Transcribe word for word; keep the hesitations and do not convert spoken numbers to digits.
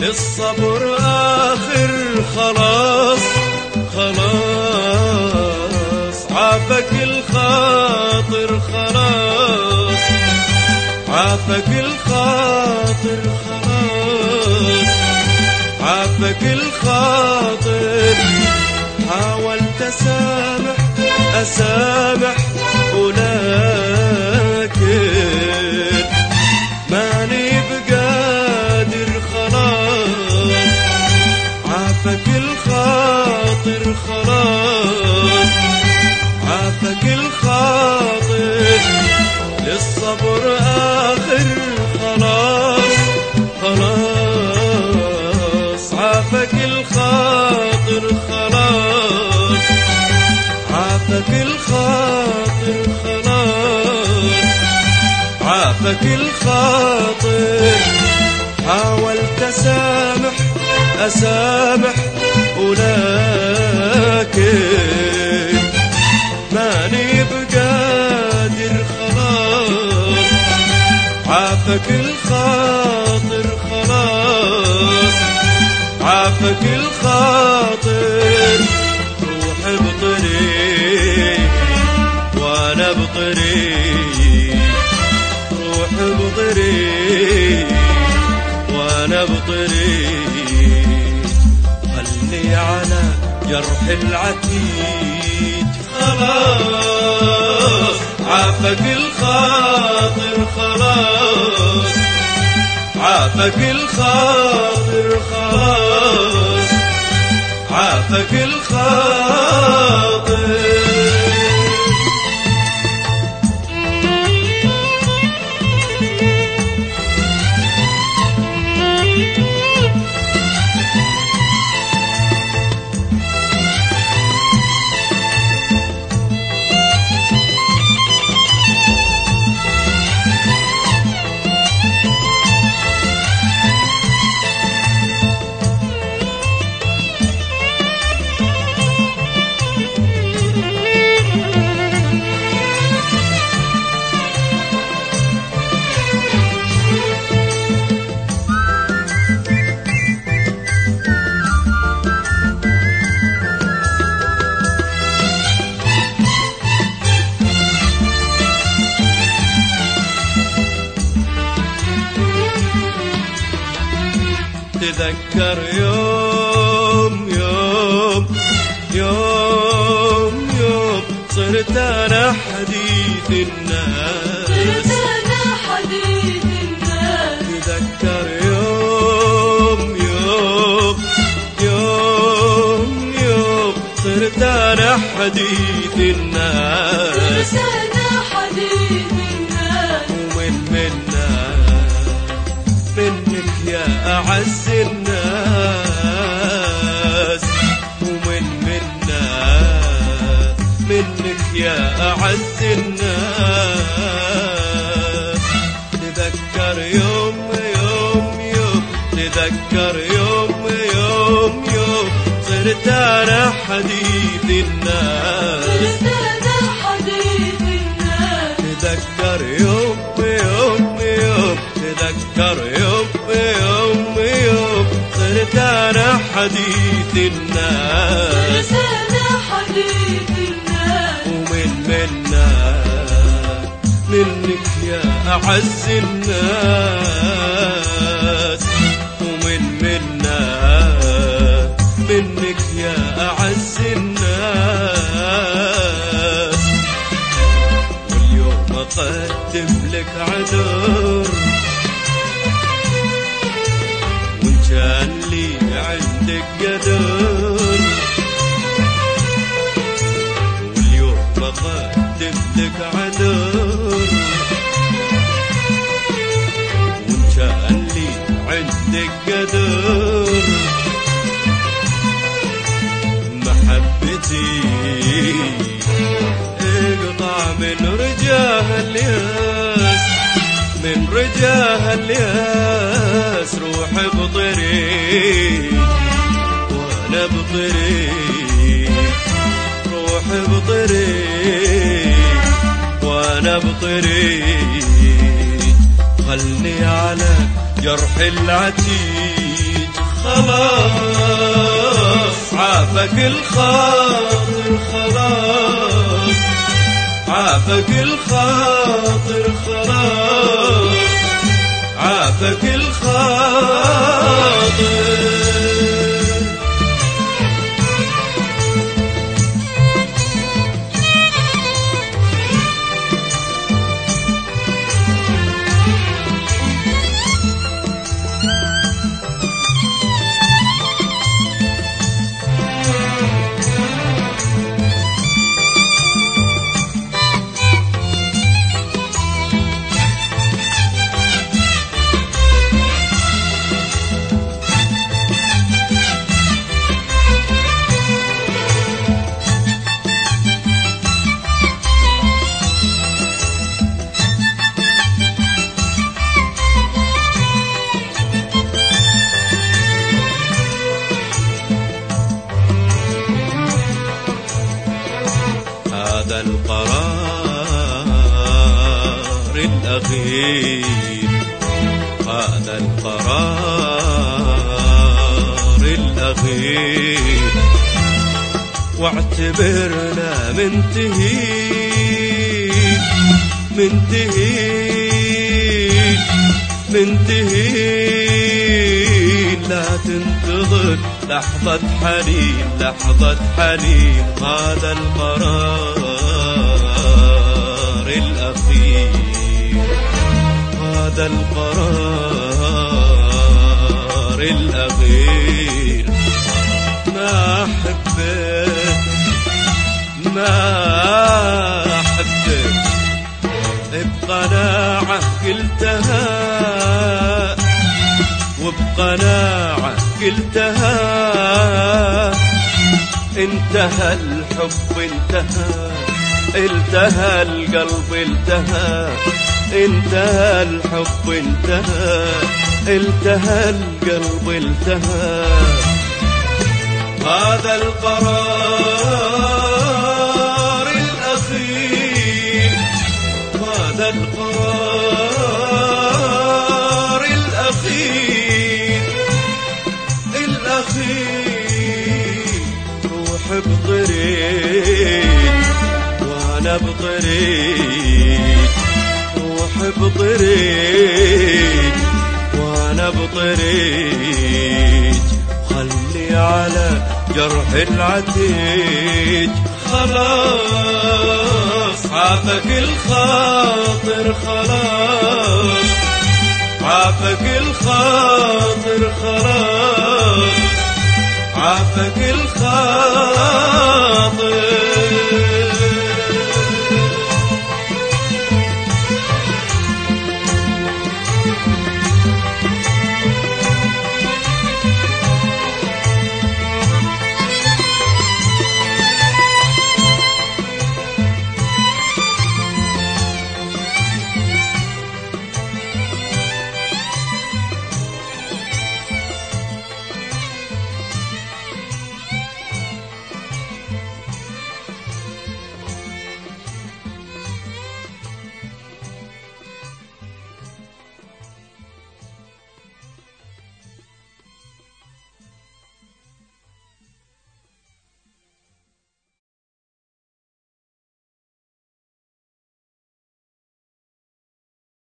للصبر آخر خلاص خلاص، عافك الخاطر خلاص، عافك الخاطر خلاص، عافك الخاطر. حاولت أسامح أسامح ولكن ماني بقادر خلاص، عافك الخاطر خلاص، عافك الخاطر. للصبر آخر خلاص خلاص، عافك الخاطر خلاص، عافك الخاطر خلاص، عافك الخاطر. حاولت أسامح أسامح ولكن ماني بقادر خلاص، عافك الخاطر خلاص، عافك الخاطر. روح بطريق وانا بطريق، روح بطريق وانا بطريق. خلني على جرح العتيد خلاص، عافك الخاطر خلاص، عافك الخاطر خلاص، عافك الخاطر. تذكر يوم يوم يوم يوم صرت أنا حديث الناس، صرت أنا حديث الناس. تذكر يوم يوم يوم يوم صرت أنا حديث الناس، صرت أنا حديث الناس. ومن منا منك يا أعز الناس، ومن منا منك يا أعز الناس. تذكر يوم يوم يوم، تذكر يوم يوم يوم صرت أنا حديث الناس، صرت أنا حديث الناس. تذكر يوم يوم يوم، تذكر يوم يوم يوم صرت أنا حديث الناس، صرت أنا حديث الناس. ومن منا منك يا أعز الناس، ومن منا منك يا أعز الناس. واليوم أقدم لك عذر وإن كان لي عندك قدر، واليوم أقدم لك عذر وإن كان لي عندك قدر. محبتي اقطع من رجاها الياس، من رجاها الياس. روح بطريق وانا بطريق، روح بطريق وانا بطريق. خلني على جرح العتيد خلاص عافك الخاطر خلاص عافك الخاطر خلاص عافك الخاطر. هذا القرار الأخير هذا القرار الأخير واعتبرنا منتهين منتهين منتهين. لا تنتظر لحظة حنين لحظة حنين. هذا القرار الأخير هذا القرار الأخير. ما حبيت ما حبيت بقناعة قلتها وبقناعة قلتها. انتهى الحب انتهى انتهى القلب انتهى انتهى الحب انتهى انتهى القلب انتهى. هذا القرار الأخير هذا القرار الأخير الأخير. روح بطريق وأنا بطريق روح بطريق وأنا بطريق. خلي على جرح العتيج. خلاص عافك الخاطر خلاص عافك الخاطر خلاص عافك الخاطر.